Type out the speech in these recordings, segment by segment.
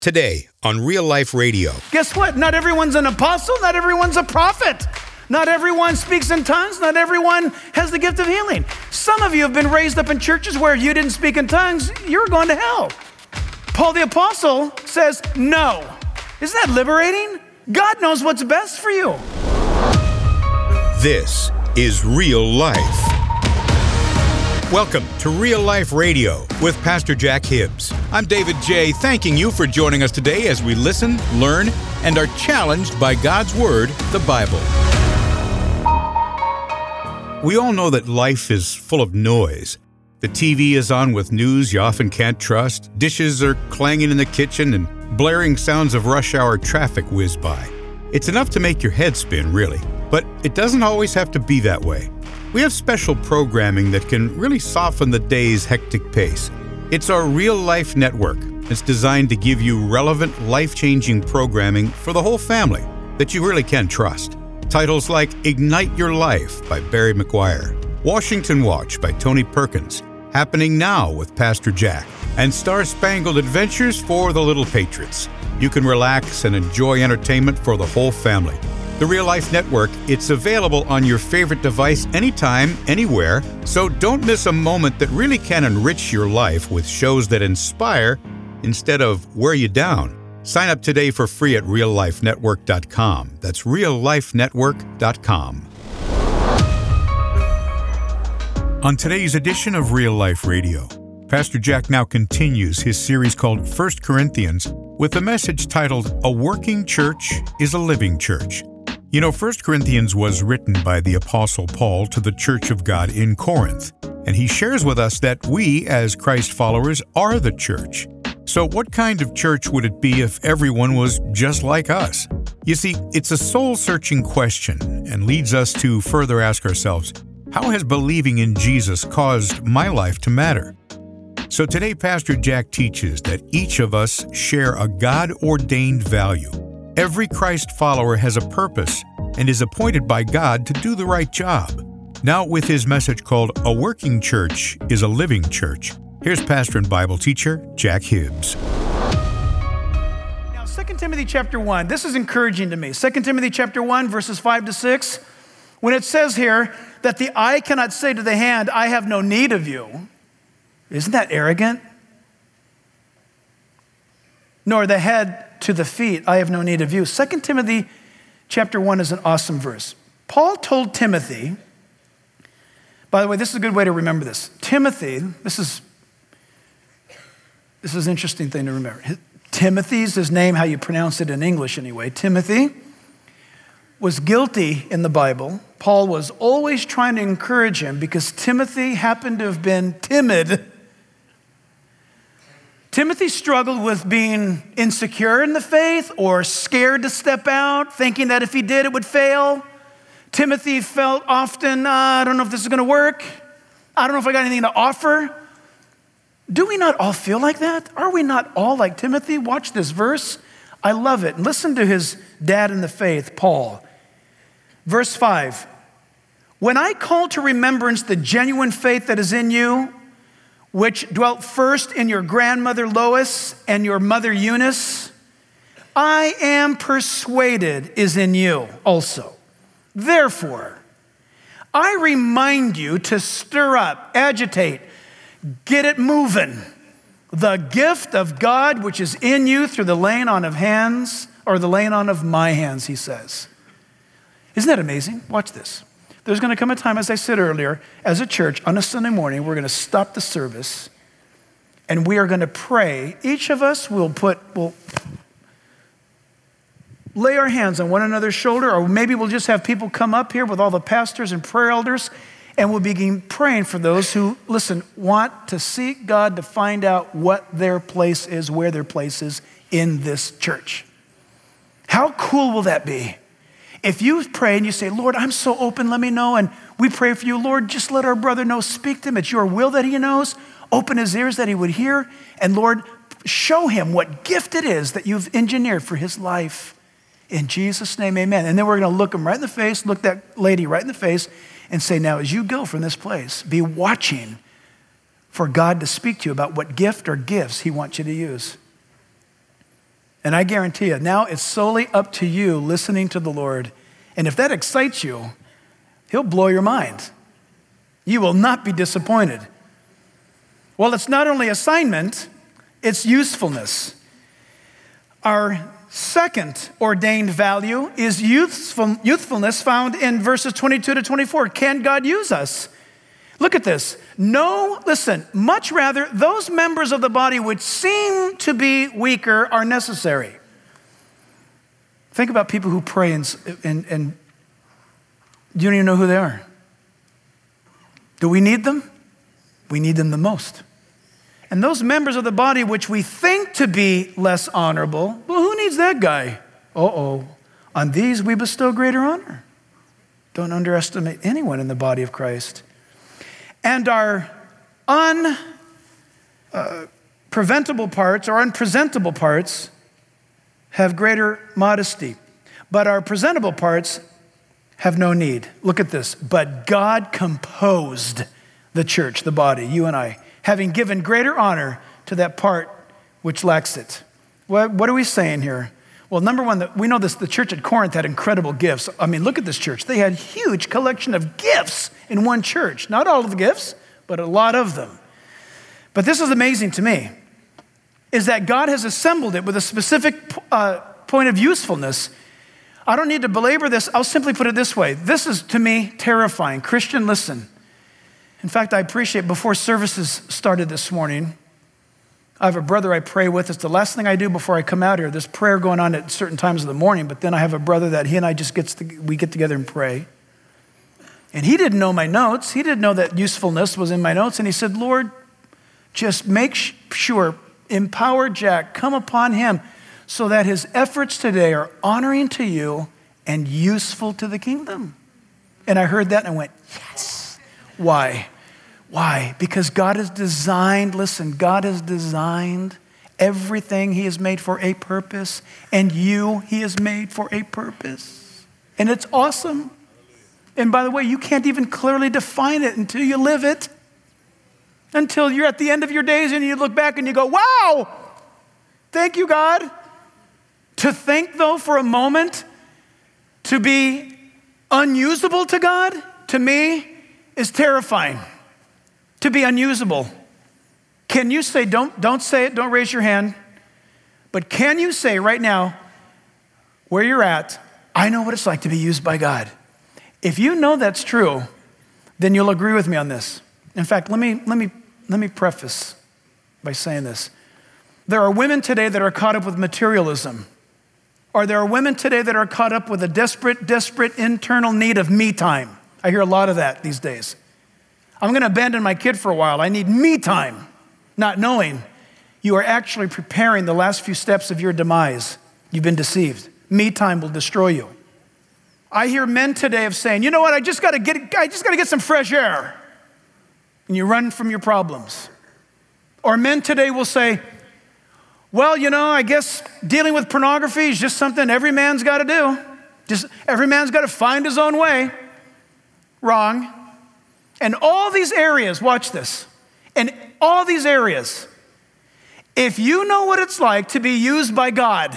Today on Real Life Radio. Guess what? Not everyone's an apostle. Not everyone's a prophet. Not everyone speaks in tongues. Not everyone has the gift of healing. Some of you have been raised up in churches where you didn't speak in tongues. You're going to hell. Paul the apostle says no. Isn't that liberating? God knows what's best for you. This is Real Life. Welcome to Real Life Radio with Pastor Jack Hibbs. I'm David J., thanking you for joining us today as we listen, learn, and are challenged by God's Word, the Bible. We all know that life is full of noise. The TV is on with news you often can't trust, dishes are clanging in the kitchen, and blaring sounds of rush hour traffic whiz by. It's enough to make your head spin, really, but it doesn't always have to be that way. We have special programming that can really soften the day's hectic pace. It's our Real Life Network. It's designed to give you relevant, life-changing programming for the whole family that you really can trust. Titles like Ignite Your Life by Barry McGuire, Washington Watch by Tony Perkins, Happening Now with Pastor Jack, and Star Spangled Adventures for the Little Patriots. You can relax and enjoy entertainment for the whole family. The Real Life Network, it's available on your favorite device anytime, anywhere, so don't miss a moment that really can enrich your life with shows that inspire instead of wear you down. Sign up today for free at reallifenetwork.com. That's reallifenetwork.com. On today's edition of Real Life Radio, Pastor Jack now continues his series called 1 Corinthians with a message titled, A Working Church is a Living Church. You know, 1 Corinthians was written by the Apostle Paul to the Church of God in Corinth, and he shares with us that we, as Christ followers, are the church. So what kind of church would it be if everyone was just like us? You see, it's a soul-searching question and leads us to further ask ourselves, how has believing in Jesus caused my life to matter? So today, Pastor Jack teaches that each of us share a God-ordained value. Every Christ follower has a purpose and is appointed by God to do the right job. Now with his message called A Working Church is a Living Church, here's pastor and Bible teacher Jack Hibbs. Now 2 Timothy chapter 1, this is encouraging to me. 2 Timothy chapter 1, verses 5 to 6, when it says here that the eye cannot say to the hand, I have no need of you. Isn't that arrogant? Nor the head to the feet, I have no need of you. 2 Timothy chapter 1 is an awesome verse. Paul told Timothy, by the way, this is a good way to remember this. Timothy, this is an interesting thing to remember. Timothy's his name, how you pronounce it in English anyway. Timothy was guilty in the Bible. Paul was always trying to encourage him because Timothy happened to have been timid. Timothy struggled with being insecure in the faith or scared to step out, thinking that if he did, it would fail. Timothy felt often, I don't know if this is going to work. I don't know if I got anything to offer. Do we not all feel like that? Are we not all like Timothy? Watch this verse. I love it. Listen to his dad in the faith, Paul. Verse 5. When I call to remembrance the genuine faith that is in you, which dwelt first in your grandmother Lois and your mother Eunice, I am persuaded is in you also. Therefore, I remind you to stir up, agitate, get it moving, the gift of God which is in you through the laying on of hands, or the laying on of my hands, he says. Isn't that amazing? Watch this. There's going to come a time, as I said earlier, as a church on a Sunday morning, we're going to stop the service and we are going to pray. Each of us will lay our hands on one another's shoulder, or maybe we'll just have people come up here with all the pastors and prayer elders, and we'll begin praying for those who, listen, want to seek God to find out what their place is, where their place is in this church. How cool will that be? If you pray and you say, Lord, I'm so open, let me know. And we pray for you, Lord, just let our brother know, speak to him. It's your will that he knows. Open his ears that he would hear. And Lord, show him what gift it is that you've engineered for his life. In Jesus' name, amen. And then we're going to look him right in the face, look that lady right in the face and say, now as you go from this place, be watching for God to speak to you about what gift or gifts he wants you to use. And I guarantee you, now it's solely up to you listening to the Lord. And if that excites you, he'll blow your mind. You will not be disappointed. Well, it's not only assignment, it's usefulness. Our second ordained value is youthfulness found in verses 22 to 24. Can God use us? Look at this. No, listen, much rather, those members of the body which seem to be weaker are necessary. Think about people who pray and you don't even know who they are. Do we need them? We need them the most. And those members of the body which we think to be less honorable, well, who needs that guy? On these we bestow greater honor. Don't underestimate anyone in the body of Christ. And our unpresentable parts have greater modesty, but our presentable parts have no need. Look at this. But God composed the church, the body, you and I, having given greater honor to that part which lacks it. What are we saying here? Well, number one, we know this, the church at Corinth had incredible gifts. I mean, look at this church. They had a huge collection of gifts in one church. Not all of the gifts, but a lot of them. But this is amazing to me, is that God has assembled it with a specific point of usefulness. I don't need to belabor this. I'll simply put it this way. This is, to me, terrifying. Christian, listen. In fact, I appreciate before services started this morning, I have a brother I pray with. It's the last thing I do before I come out here. There's prayer going on at certain times of the morning, but then I have a brother that he and I we get together and pray. And he didn't know my notes. He didn't know that usefulness was in my notes. And he said, Lord, just make sure, empower Jack, come upon him so that his efforts today are honoring to you and useful to the kingdom. And I heard that and I went, yes. Why? Why? Because God has designed, listen, God has designed everything he has made for a purpose, and you, he has made for a purpose. And it's awesome. And by the way, you can't even clearly define it until you live it. Until you're at the end of your days and you look back and you go, wow, thank you, God. To think, though, for a moment, to be unusable to God, to me, is terrifying. To be unusable. Can you say, don't say it, don't raise your hand, but can you say right now, where you're at, I know what it's like to be used by God. If you know that's true, then you'll agree with me on this. In fact, let me preface by saying this. There are women today that are caught up with materialism. Or there are women today that are caught up with a desperate internal need of me time. I hear a lot of that these days. I'm going to abandon my kid for a while. I need me time. Not knowing you are actually preparing the last few steps of your demise. You've been deceived. Me time will destroy you. I hear men today of saying, you know what, I just got to get some fresh air. And you run from your problems. Or men today will say, well, you know, I guess dealing with pornography is just something every man's got to do. Just every man's got to find his own way. Wrong. And all these areas, watch this. In all these areas, if you know what it's like to be used by God,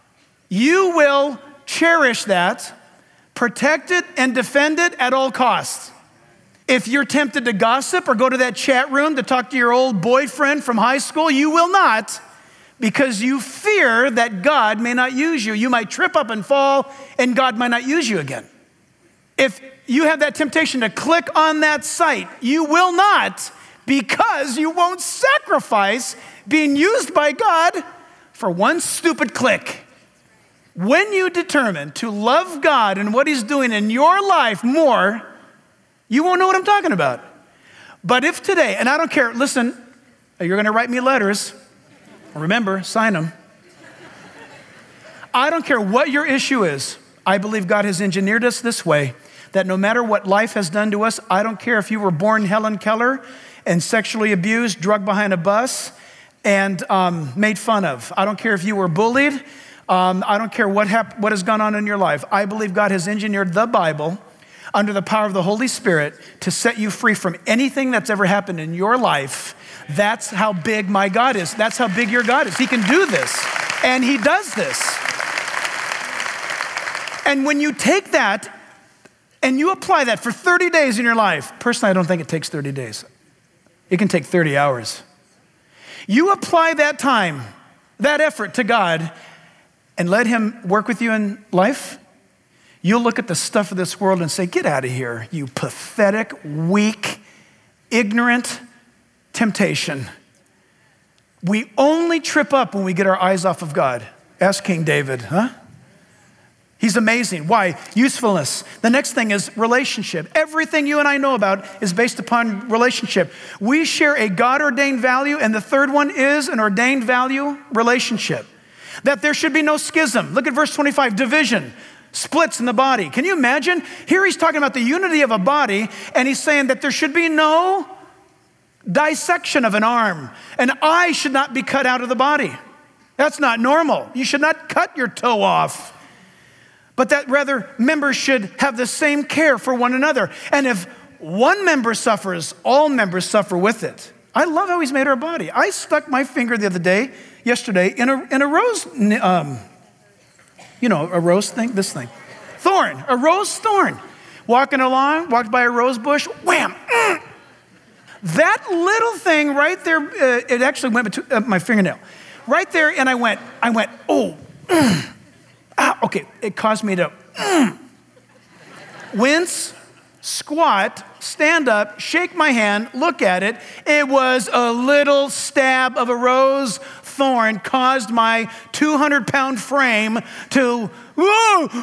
you will cherish that, protect it, and defend it at all costs. If you're tempted to gossip or go to that chat room to talk to your old boyfriend from high school, you will not, because you fear that God may not use you. You might trip up and fall, and God might not use you again. If you have that temptation to click on that site, you will not, because you won't sacrifice being used by God for one stupid click. When you determine to love God and what he's doing in your life more, you won't know what I'm talking about. But if today, and I don't care, listen, you're going to write me letters. Remember, sign them. I don't care what your issue is. I believe God has engineered us this way, that no matter what life has done to us, I don't care if you were born Helen Keller and sexually abused, drugged behind a bus, and made fun of. I don't care if you were bullied. I don't care what has gone on in your life. I believe God has engineered the Bible under the power of the Holy Spirit to set you free from anything that's ever happened in your life. That's how big my God is. That's how big your God is. He can do this. And he does this. And when you take that and you apply that for 30 days in your life, personally, I don't think it takes 30 days. It can take 30 hours. You apply that time, that effort to God, and let him work with you in life, you'll look at the stuff of this world and say, get out of here, you pathetic, weak, ignorant temptation. We only trip up when we get our eyes off of God. Ask King David, huh? He's amazing. Why? Usefulness. The next thing is relationship. Everything you and I know about is based upon relationship. We share a God-ordained value, and the third one is an ordained value, relationship. That there should be no schism. Look at verse 25, division, splits in the body. Can you imagine? Here he's talking about the unity of a body, and he's saying that there should be no dissection of an arm. An eye should not be cut out of the body. That's not normal. You should not cut your toe off. But that rather members should have the same care for one another. And if one member suffers, all members suffer with it. I love how he's made our body. I stuck my finger yesterday, in a rose, a rose thing, this thing. Thorn, a rose thorn. Walking along, walked by a rose bush, wham. That little thing right there, it actually went between my fingernail. Right there, and I went, oh, okay, it caused me to wince, squat, stand up, shake my hand, look at it. It was a little stab of a rose thorn caused my 200-pound frame to, whoa.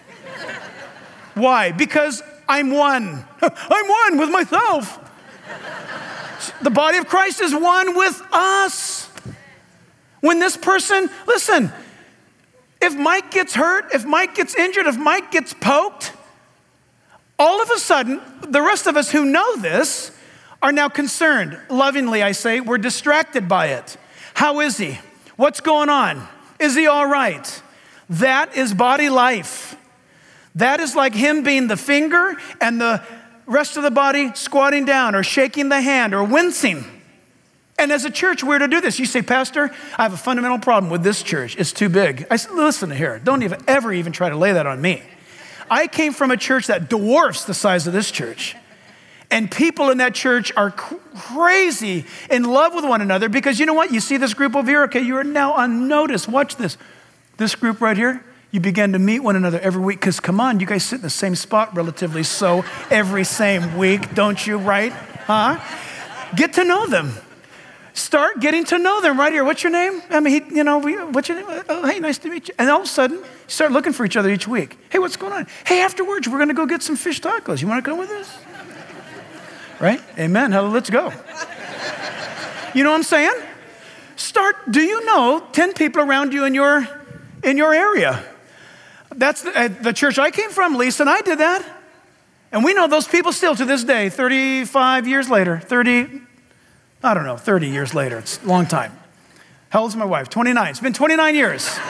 Why? Because I'm one. I'm one with myself. The body of Christ is one with us. When this person, listen, if Mike gets hurt, if Mike gets injured, if Mike gets poked, all of a sudden, the rest of us who know this are now concerned. Lovingly, I say, we're distracted by it. How is he? What's going on? Is he all right? That is body life. That is like him being the finger and the rest of the body squatting down or shaking the hand or wincing. And as a church, we're to do this. You say, Pastor, I have a fundamental problem with this church. It's too big. I said, listen here, don't ever even try to lay that on me. I came from a church that dwarfs the size of this church. And people in that church are crazy in love with one another because you know what? You see this group over here, okay, you are now on notice. Watch this. This group right here, you begin to meet one another every week because come on, you guys sit in the same spot relatively so every same week, don't you, right? Huh? Get to know them. Start getting to know them right here. What's your name? I mean, what's your name? Oh, hey, nice to meet you. And all of a sudden, you start looking for each other each week. Hey, what's going on? Hey, afterwards, we're going to go get some fish tacos. You want to come with us? Right? Amen. Let's go. You know what I'm saying? Do you know 10 people around you in your area? That's the church I came from. Lisa and I did that. And we know those people still to this day, 35 years later, 30 years later. It's a long time. How old is my wife? 29. It's been 29 years.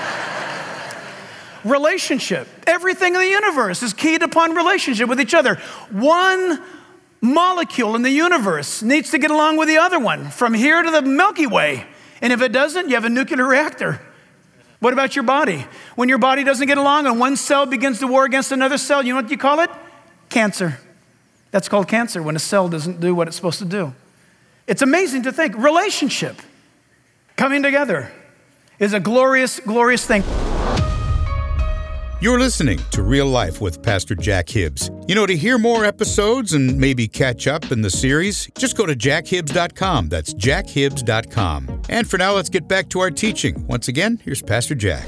Relationship. Everything in the universe is keyed upon relationship with each other. One molecule in the universe needs to get along with the other one from here to the Milky Way. And if it doesn't, you have a nuclear reactor. What about your body? When your body doesn't get along and one cell begins to war against another cell, you know what you call it? Cancer. That's called cancer when a cell doesn't do what it's supposed to do. It's amazing to think. Relationship, coming together, is a glorious, glorious thing. You're listening to Real Life with Pastor Jack Hibbs. To hear more episodes and maybe catch up in the series, just go to jackhibbs.com. That's jackhibbs.com. And for now, let's get back to our teaching. Once again, here's Pastor Jack.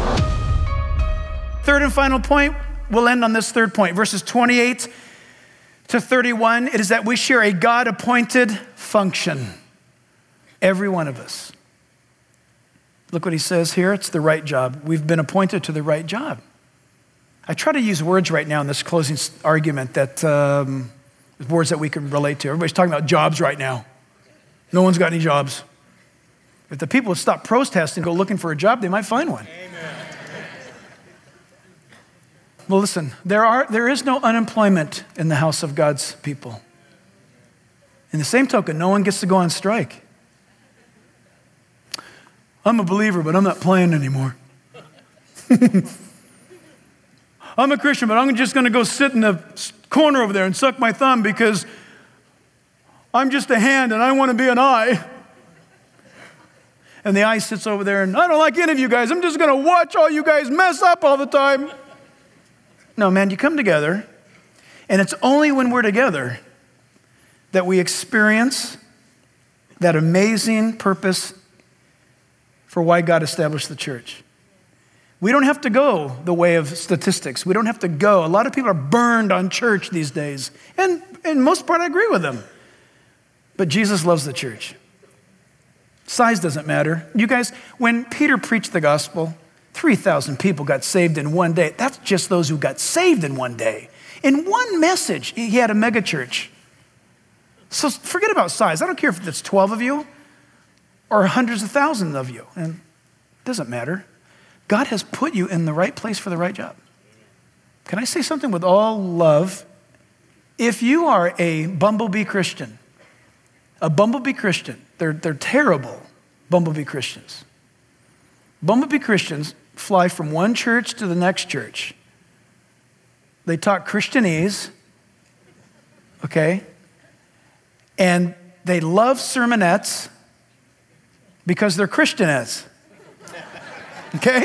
Third and final point, we'll end on this third point, verses 28 to 31. It is that we share a God-appointed function, every one of us. Look what he says here. It's the right job. We've been appointed to the right job. I try to use words right now in this closing argument that words that we can relate to. Everybody's talking about jobs right now. No one's got any jobs. If the people would stop protesting and go looking for a job, they might find one. Amen. Well, listen, there is no unemployment in the house of God's people. In the same token, no one gets to go on strike. I'm a believer, but I'm not playing anymore. I'm a Christian, but I'm just going to go sit in the corner over there and suck my thumb because I'm just a hand and I want to be an eye. And the eye sits over there and I don't like any of you guys. I'm just going to watch all you guys mess up all the time. No, man, you come together, and it's only when we're together that we experience that amazing purpose for why God established the church. We don't have to go the way of statistics. We don't have to go. A lot of people are burned on church these days. And in most part, I agree with them. But Jesus loves the church. Size doesn't matter. You guys, when Peter preached the gospel, 3,000 people got saved in one day. That's just those who got saved in one day. In one message, he had a mega church. So forget about size. I don't care if it's 12 of you or hundreds of thousands of you. And it doesn't matter. God has put you in the right place for the right job. Can I say something with all love? If you are a bumblebee Christian, they're terrible bumblebee Christians. Bumblebee Christians fly from one church to the next church. They talk Christianese, okay? And they love sermonettes because they're Christianettes. Okay?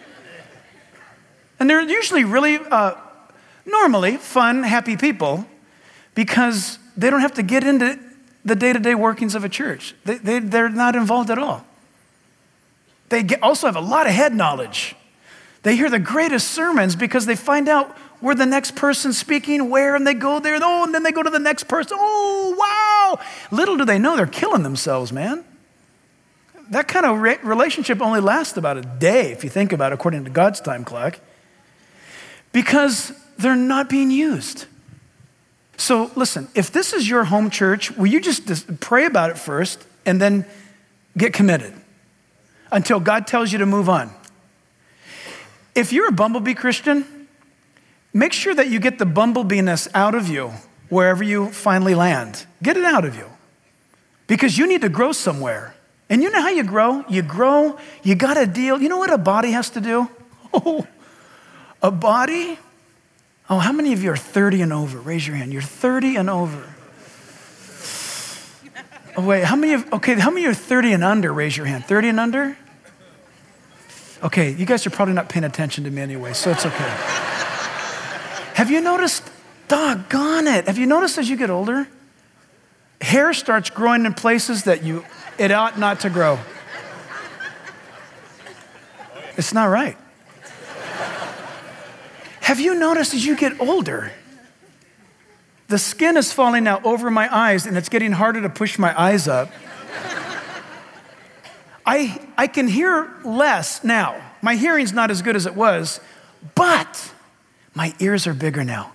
And they're usually really, normally fun, happy people because they don't have to get into the day-to-day workings of a church. They're not involved at all. They also have a lot of head knowledge. They hear the greatest sermons because they find out where the next person's speaking, where, and they go there, oh, and then they go to the next person. Oh, wow. Little do they know they're killing themselves, man. That kind of relationship only lasts about a day, if you think about it, according to God's time clock, because they're not being used. So listen, if this is your home church, will you just pray about it first and then get committed until God tells you to move on? If you're a bumblebee Christian, make sure that you get the bumblebee-ness out of you wherever you finally land. Get it out of you because you need to grow somewhere. And you know how you grow? You grow, you got to deal. You know what a body has to do? Oh, a body? Oh, how many of you are 30 and over? Raise your hand. You're 30 and over. Oh, wait, how many of you are 30 and under? Raise your hand. 30 and under? Okay, you guys are probably not paying attention to me anyway, so it's okay. Have you noticed, doggone it, have you noticed as you get older, hair starts growing in places that it ought not to grow? It's not right. Have you noticed as you get older, the skin is falling out over my eyes and it's getting harder to push my eyes up? I can hear less now. My hearing's not as good as it was, but my ears are bigger now.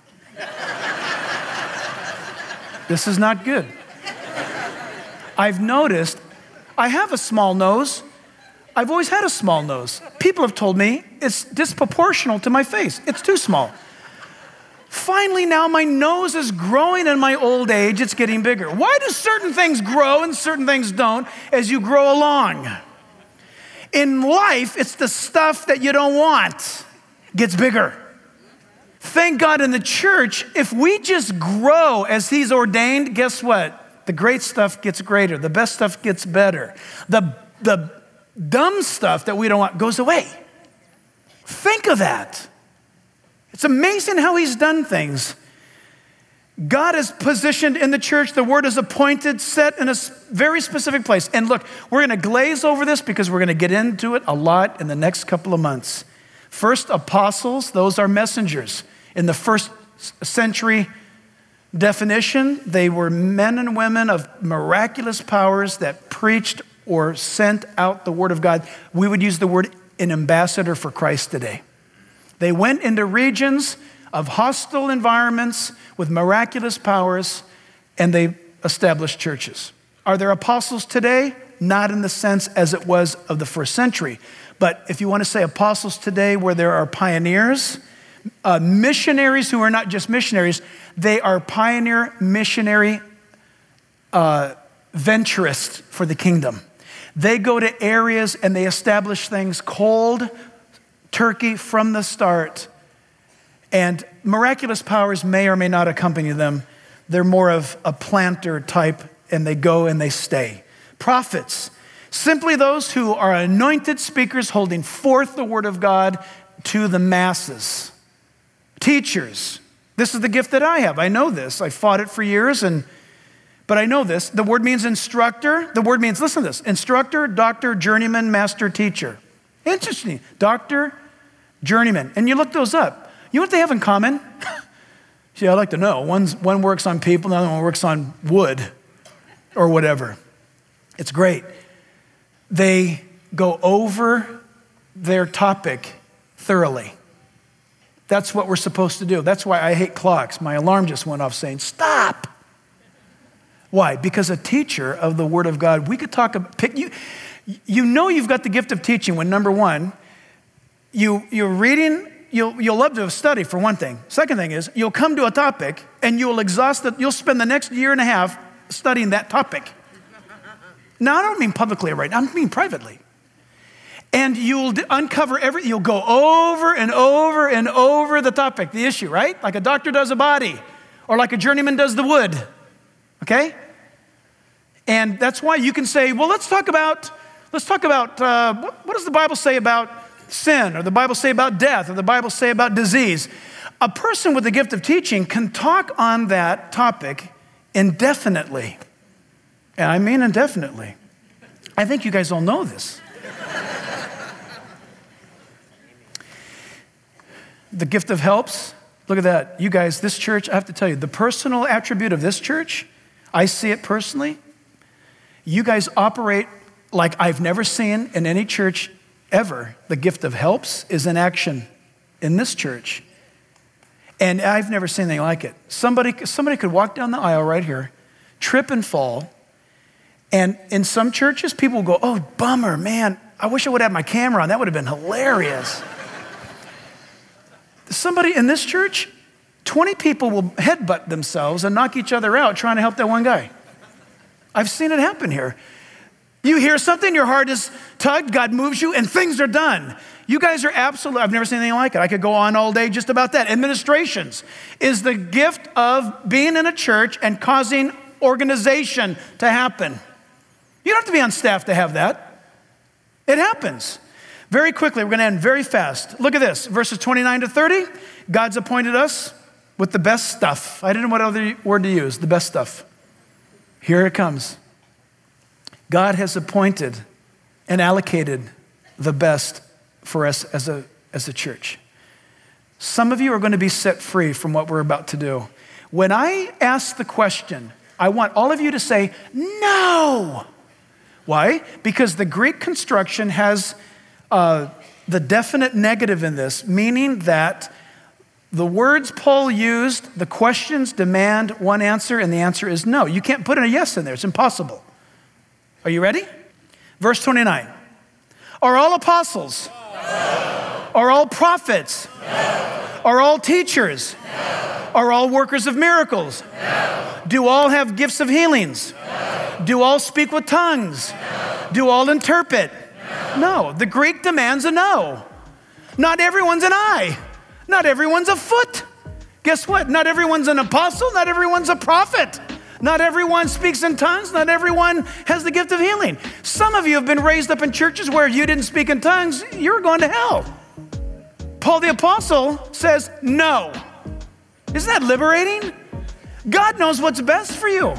This is not good. I've noticed I have a small nose. I've always had a small nose. People have told me it's disproportional to my face. It's too small. Finally, now my nose is growing in my old age. It's getting bigger. Why do certain things grow and certain things don't as you grow along? In life, it's the stuff that you don't want gets bigger. Thank God in the church, if we just grow as He's ordained, guess what? The great stuff gets greater. The best stuff gets better. The dumb stuff that we don't want goes away. Think of that. It's amazing how He's done things. God is positioned in the church. The word is appointed, set in a very specific place. And look, we're going to glaze over this because we're going to get into it a lot in the next couple of months. First, apostles, those are messengers. In the first century definition, they were men and women of miraculous powers that preached or sent out the word of God. We would use the word an ambassador for Christ today. They went into regions of hostile environments with miraculous powers, and they established churches. Are there apostles today? Not in the sense as it was of the first century. But if you want to say apostles today where there are pioneers, missionaries who are not just missionaries, they are pioneer missionary venturists for the kingdom. They go to areas and they establish things cold turkey from the start. And miraculous powers may or may not accompany them. They're more of a planter type, and they go and they stay. Prophets, simply those who are anointed speakers holding forth the word of God to the masses. Teachers, this is the gift that I have. I know this. I fought it for years, but I know this. The word means instructor. The word means, listen to this, instructor, doctor, journeyman, master, teacher. Interesting. Doctor, journeyman. And you look those up. You know what they have in common? See, I'd like to know. One works on people, the other one works on wood or whatever. It's great. They go over their topic thoroughly. That's what we're supposed to do. That's why I hate clocks. My alarm just went off saying, stop. Why? Because a teacher of the Word of God, we could talk about, you know you've got the gift of teaching when, number one, you're reading. You'll love to study, for one thing. Second thing is, you'll come to a topic and you'll exhaust it. You'll spend the next year and a half studying that topic. Now, I don't mean publicly right now, I mean privately. And you'll uncover you'll go over and over and over the topic, the issue, right? Like a doctor does a body, or like a journeyman does the wood, okay? And that's why you can say, well, let's talk about what does the Bible say about sin, or the Bible say about death, or the Bible say about disease. A person with the gift of teaching can talk on that topic indefinitely. And I mean indefinitely. I think you guys all know this. The gift of helps, look at that. You guys, this church, I have to tell you, the personal attribute of this church, I see it personally. You guys operate like I've never seen in any church ever. The gift of helps is in action in this church. And I've never seen anything like it. Somebody could walk down the aisle right here, trip and fall. And in some churches, people will go, oh, bummer, man. I wish I would have my camera on. That would have been hilarious. Somebody in this church, 20 people will headbutt themselves and knock each other out trying to help that one guy. I've seen it happen here. You hear something, your heart is tugged, God moves you, and things are done. You guys are absolutely, I've never seen anything like it. I could go on all day just about that. Administrations is the gift of being in a church and causing organization to happen. You don't have to be on staff to have that. It happens. Very quickly, we're going to end very fast. Look at this, verses 29 to 30. God's appointed us with the best stuff. I didn't know what other word to use, the best stuff. Here it comes. God has appointed and allocated the best for us as a church. Some of you are going to be set free from what we're about to do. When I ask the question, I want all of you to say, no. Why? Because the Greek construction has the definite negative in this, meaning that the words Paul used, the questions demand one answer, and the answer is no. You can't put in a yes in there. It's impossible. Are you ready? Verse 29. Are all apostles? No. Are all prophets? No. Are all teachers? No. Are all workers of miracles? No. Do all have gifts of healings? No. Do all speak with tongues? No. Do all interpret? No. The Greek demands a no. Not everyone's an eye. Not everyone's a foot. Guess what? Not everyone's an apostle. Not everyone's a prophet. Not everyone speaks in tongues. Not everyone has the gift of healing. Some of you have been raised up in churches where if you didn't speak in tongues, you're going to hell. Paul the apostle says no. Isn't that liberating? God knows what's best for you.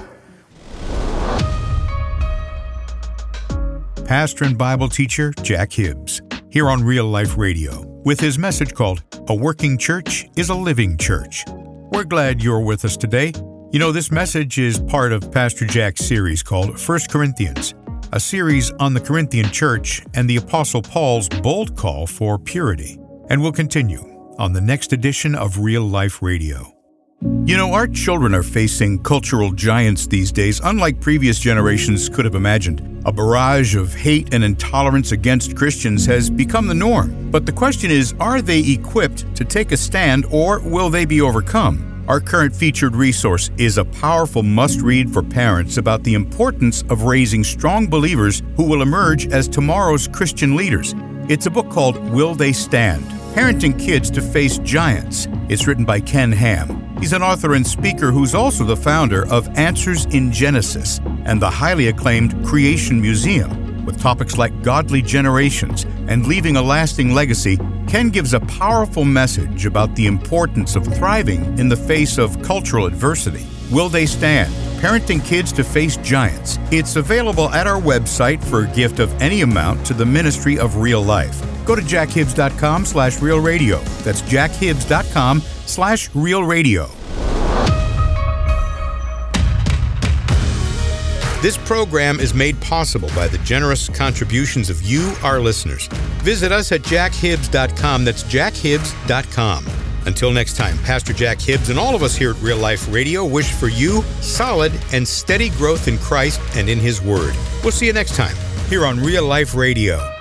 Pastor and Bible teacher Jack Hibbs, here on Real Life Radio, with his message called A Working Church is a Living Church. We're glad you're with us today. You know, this message is part of Pastor Jack's series called 1 Corinthians, a series on the Corinthian church and the Apostle Paul's bold call for purity. And we'll continue on the next edition of Real Life Radio. You know, our children are facing cultural giants these days, unlike previous generations could have imagined. A barrage of hate and intolerance against Christians has become the norm. But the question is, are they equipped to take a stand, or will they be overcome? Our current featured resource is a powerful must-read for parents about the importance of raising strong believers who will emerge as tomorrow's Christian leaders. It's a book called Will They Stand? Parenting Kids to Face Giants. It's written by Ken Ham. He's an author and speaker who's also the founder of Answers in Genesis and the highly acclaimed Creation Museum. With topics like godly generations and leaving a lasting legacy, Ken gives a powerful message about the importance of thriving in the face of cultural adversity. Will They Stand? Parenting Kids to Face Giants. It's available at our website for a gift of any amount to the Ministry of Real Life. Go to jackhibbs.com/realradio. That's jackhibbs.com/realradio. This program is made possible by the generous contributions of you, our listeners. Visit us at jackhibbs.com. That's jackhibbs.com. Until next time, Pastor Jack Hibbs and all of us here at Real Life Radio wish for you solid and steady growth in Christ and in His Word. We'll see you next time here on Real Life Radio.